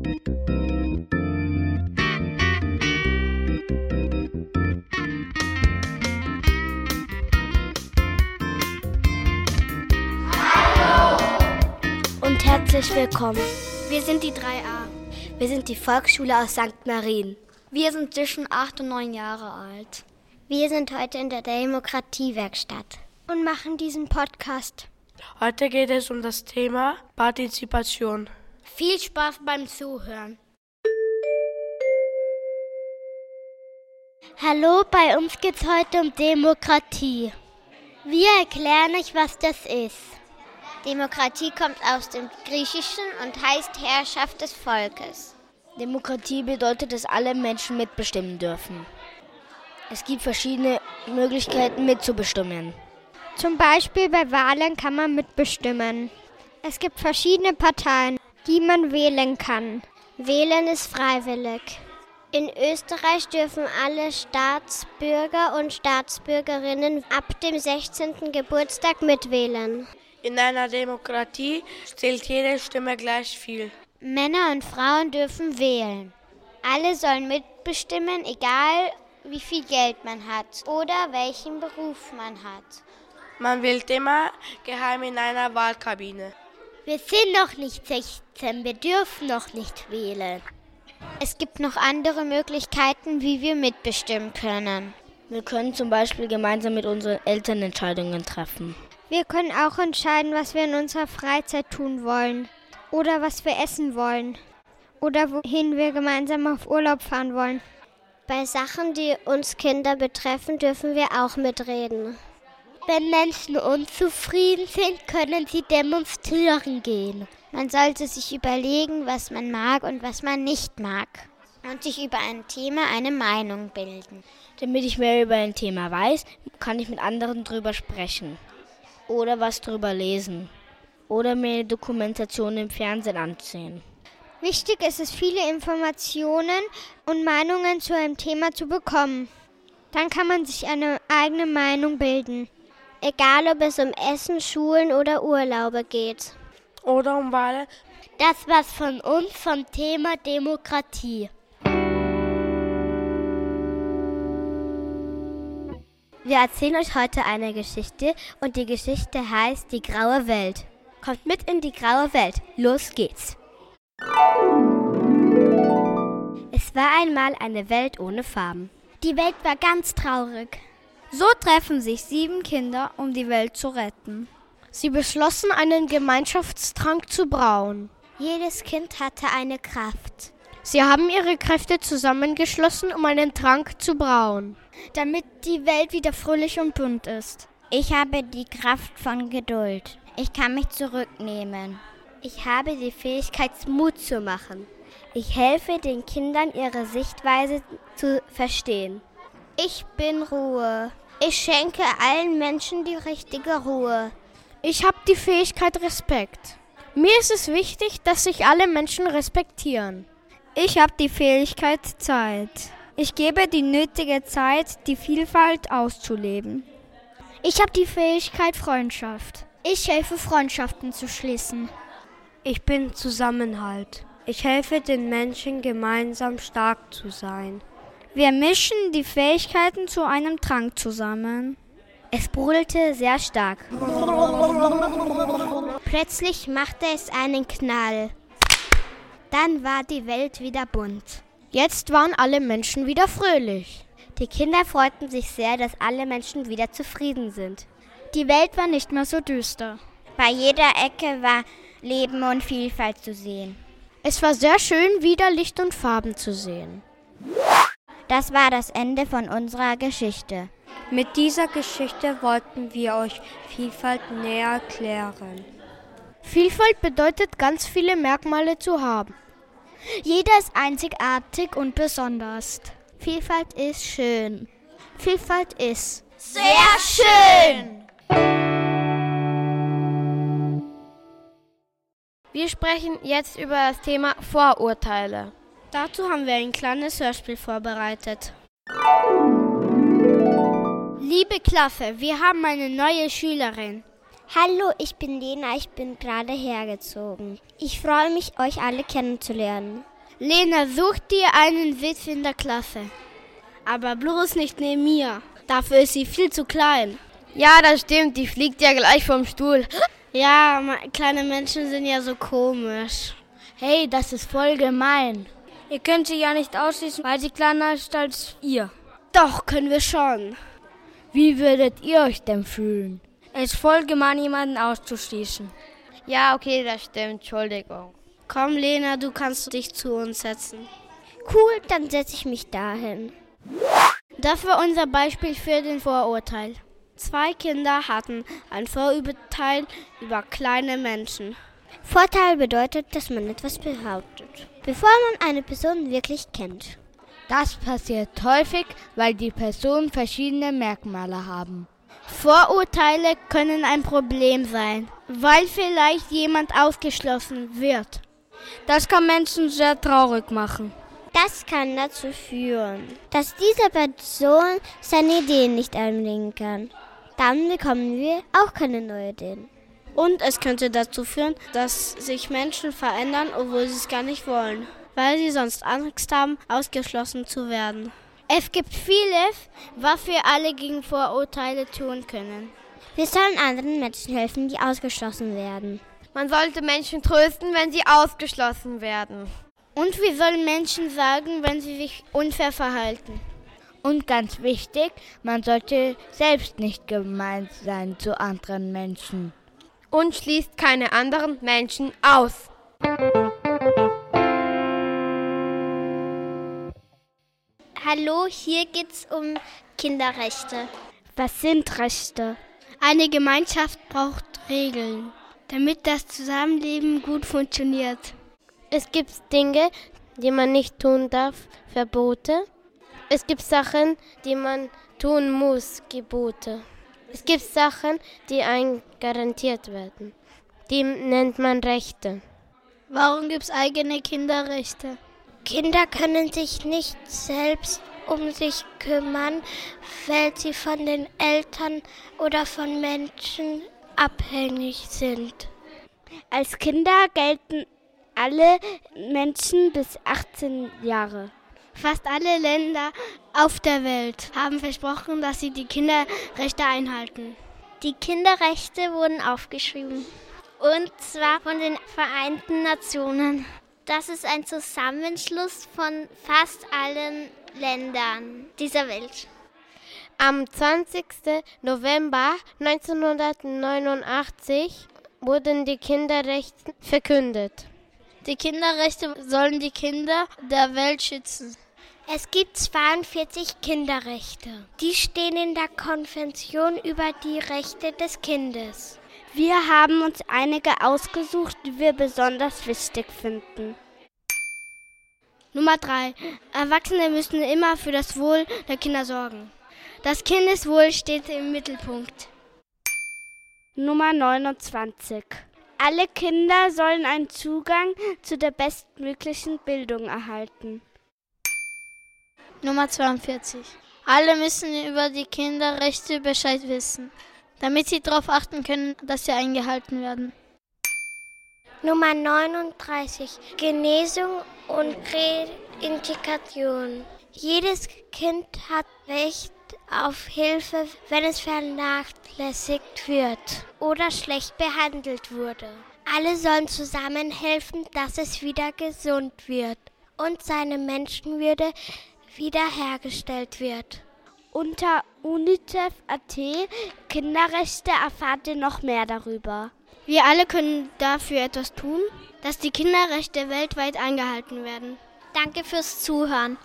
Und herzlich willkommen. Wir sind die 3a. Wir sind die Volksschule aus St. Marien. Wir sind zwischen 8 und 9 Jahre alt. Wir sind heute in der Demokratiewerkstatt und machen diesen Podcast. Heute geht es um das Thema Partizipation. Viel Spaß beim Zuhören. Hallo, bei uns geht es heute um Demokratie. Wir erklären euch, was das ist. Demokratie kommt aus dem Griechischen und heißt Herrschaft des Volkes. Demokratie bedeutet, dass alle Menschen mitbestimmen dürfen. Es gibt verschiedene Möglichkeiten mitzubestimmen. Zum Beispiel bei Wahlen kann man mitbestimmen. Es gibt verschiedene Parteien, die man wählen kann. Wählen ist freiwillig. In Österreich dürfen alle Staatsbürger und Staatsbürgerinnen ab dem 16. Geburtstag mitwählen. In einer Demokratie zählt jede Stimme gleich viel. Männer und Frauen dürfen wählen. Alle sollen mitbestimmen, egal wie viel Geld man hat oder welchen Beruf man hat. Man wählt immer geheim in einer Wahlkabine. Wir sind noch nicht 16, wir dürfen noch nicht wählen. Es gibt noch andere Möglichkeiten, wie wir mitbestimmen können. Wir können zum Beispiel gemeinsam mit unseren Eltern Entscheidungen treffen. Wir können auch entscheiden, was wir in unserer Freizeit tun wollen oder was wir essen wollen oder wohin wir gemeinsam auf Urlaub fahren wollen. Bei Sachen, die uns Kinder betreffen, dürfen wir auch mitreden. Wenn Menschen unzufrieden sind, können sie demonstrieren gehen. Man sollte sich überlegen, was man mag und was man nicht mag und sich über ein Thema eine Meinung bilden. Damit ich mehr über ein Thema weiß, kann ich mit anderen drüber sprechen. Oder was drüber lesen. Oder mir eine Dokumentation im Fernsehen ansehen. Wichtig ist es, viele Informationen und Meinungen zu einem Thema zu bekommen. Dann kann man sich eine eigene Meinung bilden. Egal, ob es um Essen, Schulen oder Urlaube geht. Oder um Wahlen. Das war's von uns vom Thema Demokratie. Wir erzählen euch heute eine Geschichte und die Geschichte heißt Die graue Welt. Kommt mit in die graue Welt. Los geht's. Es war einmal eine Welt ohne Farben. Die Welt war ganz traurig. So treffen sich 7 Kinder, um die Welt zu retten. Sie beschlossen, einen Gemeinschaftstrank zu brauen. Jedes Kind hatte eine Kraft. Sie haben ihre Kräfte zusammengeschlossen, um einen Trank zu brauen, damit die Welt wieder fröhlich und bunt ist. Ich habe die Kraft von Geduld. Ich kann mich zurücknehmen. Ich habe die Fähigkeit, Mut zu machen. Ich helfe den Kindern, ihre Sichtweise zu verstehen. Ich bin Ruhe. Ich schenke allen Menschen die richtige Ruhe. Ich habe die Fähigkeit Respekt. Mir ist es wichtig, dass sich alle Menschen respektieren. Ich habe die Fähigkeit Zeit. Ich gebe die nötige Zeit, die Vielfalt auszuleben. Ich habe die Fähigkeit Freundschaft. Ich helfe, Freundschaften zu schließen. Ich bin Zusammenhalt. Ich helfe den Menschen, gemeinsam stark zu sein. Wir mischen die Fähigkeiten zu einem Trank zusammen. Es brodelte sehr stark. Plötzlich machte es einen Knall. Dann war die Welt wieder bunt. Jetzt waren alle Menschen wieder fröhlich. Die Kinder freuten sich sehr, dass alle Menschen wieder zufrieden sind. Die Welt war nicht mehr so düster. Bei jeder Ecke war Leben und Vielfalt zu sehen. Es war sehr schön, wieder Licht und Farben zu sehen. Das war das Ende von unserer Geschichte. Mit dieser Geschichte wollten wir euch Vielfalt näher erklären. Vielfalt bedeutet, ganz viele Merkmale zu haben. Jeder ist einzigartig und besonders. Vielfalt ist schön. Vielfalt ist sehr schön. Wir sprechen jetzt über das Thema Vorurteile. Dazu haben wir ein kleines Hörspiel vorbereitet. Liebe Klasse, wir haben eine neue Schülerin. Hallo, ich bin Lena, ich bin gerade hergezogen. Ich freue mich, euch alle kennenzulernen. Lena, such dir einen Sitz in der Klasse. Aber bloß nicht neben mir. Dafür ist sie viel zu klein. Ja, das stimmt, die fliegt ja gleich vom Stuhl. Ja, kleine Menschen sind ja so komisch. Hey, das ist voll gemein. Ihr könnt sie ja nicht ausschließen, weil sie kleiner ist als ihr. Doch, können wir schon. Wie würdet ihr euch denn fühlen? Es ist voll gemein, jemanden auszuschließen. Ja, okay, das stimmt, Entschuldigung. Komm, Lena, du kannst dich zu uns setzen. Cool, dann setze ich mich dahin. Das war unser Beispiel für den Vorurteil. 2 Kinder hatten ein Vorurteil über kleine Menschen. Vorteil bedeutet, dass man etwas behauptet, bevor man eine Person wirklich kennt. Das passiert häufig, weil die Personen verschiedene Merkmale haben. Vorurteile können ein Problem sein, weil vielleicht jemand ausgeschlossen wird. Das kann Menschen sehr traurig machen. Das kann dazu führen, dass diese Person seine Ideen nicht einbringen kann. Dann bekommen wir auch keine neuen Ideen. Und es könnte dazu führen, dass sich Menschen verändern, obwohl sie es gar nicht wollen, weil sie sonst Angst haben, ausgeschlossen zu werden. Es gibt vieles, was wir alle gegen Vorurteile tun können. Wir sollen anderen Menschen helfen, die ausgeschlossen werden. Man sollte Menschen trösten, wenn sie ausgeschlossen werden. Und wir sollen Menschen sagen, wenn sie sich unfair verhalten. Und ganz wichtig, man sollte selbst nicht gemein sein zu anderen Menschen. Und schließt keine anderen Menschen aus. Hallo, hier geht's um Kinderrechte. Was sind Rechte? Eine Gemeinschaft braucht Regeln, damit das Zusammenleben gut funktioniert. Es gibt Dinge, die man nicht tun darf, Verbote. Es gibt Sachen, die man tun muss, Gebote. Es gibt Sachen, die einem garantiert werden. Die nennt man Rechte. Warum gibt es eigene Kinderrechte? Kinder können sich nicht selbst um sich kümmern, weil sie von den Eltern oder von Menschen abhängig sind. Als Kinder gelten alle Menschen bis 18 Jahre. Fast alle Länder auf der Welt haben versprochen, dass sie die Kinderrechte einhalten. Die Kinderrechte wurden aufgeschrieben. Und zwar von den Vereinten Nationen. Das ist ein Zusammenschluss von fast allen Ländern dieser Welt. Am 20. November 1989 wurden die Kinderrechte verkündet. Die Kinderrechte sollen die Kinder der Welt schützen. Es gibt 42 Kinderrechte. Die stehen in der Konvention über die Rechte des Kindes. Wir haben uns einige ausgesucht, die wir besonders wichtig finden. Nummer 3. Erwachsene müssen immer für das Wohl der Kinder sorgen. Das Kindeswohl steht im Mittelpunkt. Nummer 29. Alle Kinder sollen einen Zugang zu der bestmöglichen Bildung erhalten. Nummer 42. Alle müssen über die Kinderrechte Bescheid wissen, damit sie darauf achten können, dass sie eingehalten werden. Nummer 39. Genesung und Reintegration. Jedes Kind hat Recht auf Hilfe, wenn es vernachlässigt wird oder schlecht behandelt wurde. Alle sollen zusammen helfen, dass es wieder gesund wird und seine Menschenwürde wiederhergestellt wird. Unter UNICEF.at Kinderrechte erfahrt ihr noch mehr darüber. Wir alle können dafür etwas tun, dass die Kinderrechte weltweit eingehalten werden. Danke fürs Zuhören.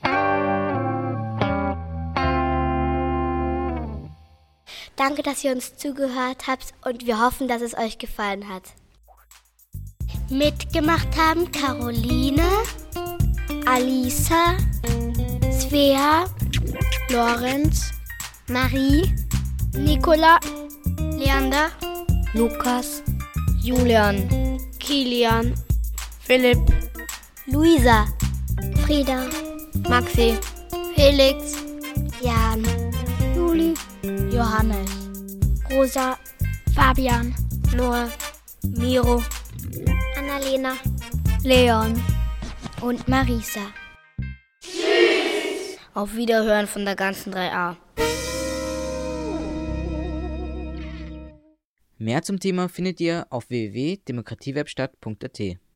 Danke, dass ihr uns zugehört habt und wir hoffen, dass es euch gefallen hat. Mitgemacht haben Caroline, Alisa, Svea, Lorenz, Marie, Nicola, Leander, Lukas, Julian, Kilian, Philipp, Luisa, Frieda, Maxi, Felix, Jan, Juli, Johannes, Rosa, Fabian, Noah, Miro, Annalena, Leon, und Marisa. Tschüss! Auf Wiederhören von der ganzen 3a. Mehr zum Thema findet ihr auf www.demokratiewerkstatt.at.